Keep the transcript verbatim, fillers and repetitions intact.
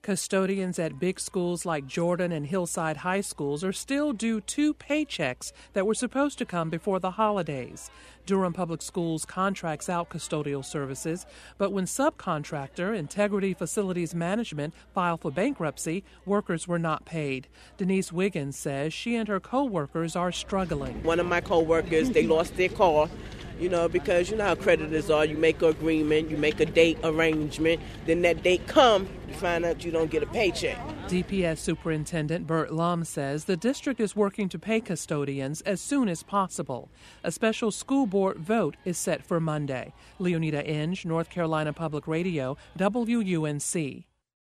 Custodians at big schools like Jordan and Hillside High Schools are still due two paychecks that were supposed to come before the holidays. Durham Public Schools contracts out custodial services, but when subcontractor Integrity Facilities Management filed for bankruptcy, workers were not paid. Denise Wiggins says she and her co-workers are struggling. One of my co-workers, they lost their car. You know, because you know how creditors are. You make an agreement, you make a date arrangement, then that date come, you find out you don't get a paycheck. D P S Superintendent Bert Lum says the district is working to pay custodians as soon as possible. A special school board vote is set for Monday. Leonida Inge, North Carolina Public Radio, W U N C.